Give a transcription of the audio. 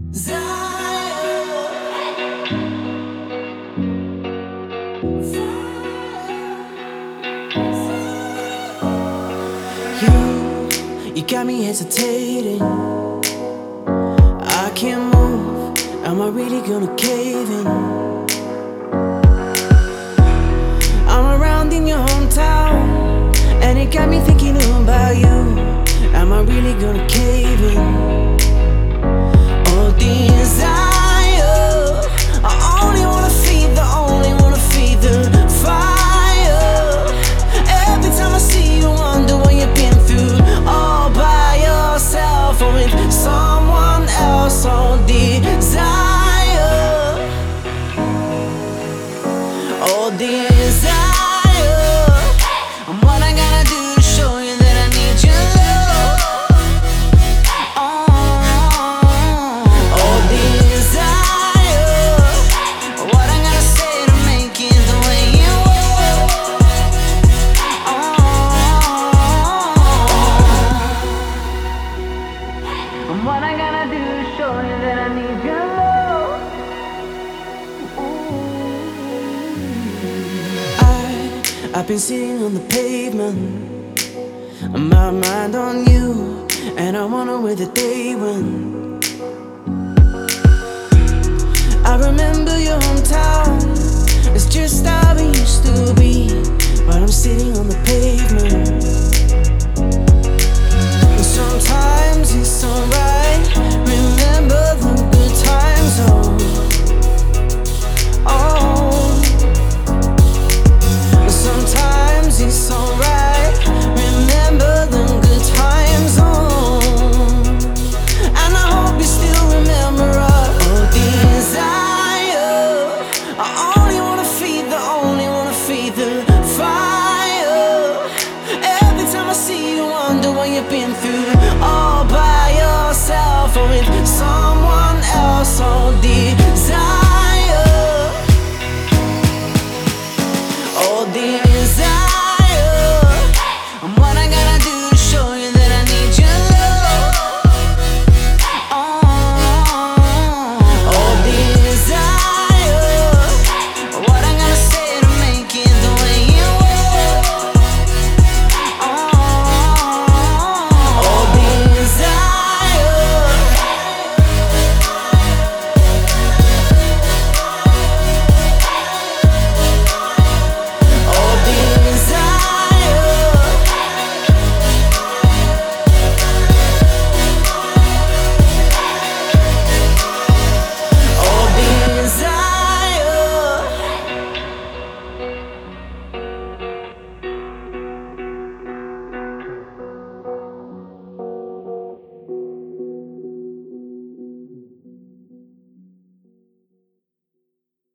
You got me hesitating. I can't move. Am I really gonna cave in? I'm around in your hometown, and it got me thinking about you. Am I really gonna cave in? Oh, desire, I only wanna feed the fire. Every time I see you, wonder what you've been through, all by yourself or with someone else. Oh, desire, oh, desire. And what I gotta do to show you that I need your love. Oh, desire. What I gotta say to make it the way you want. And what I gotta do to show you that I need your love. I've been sitting on the pavement, my mind on you, and I wonder where the day went. I remember your hometown, it's just how it used to be, but I'm sitting on the pavement. And sometimes it's alright, remember the good times, sometimes it's alright, remember them good times, and I hope you still remember us. Oh, desire, I only wanna feed the fire. Every time I see you, wonder what you've been through, all by yourself or with someone else.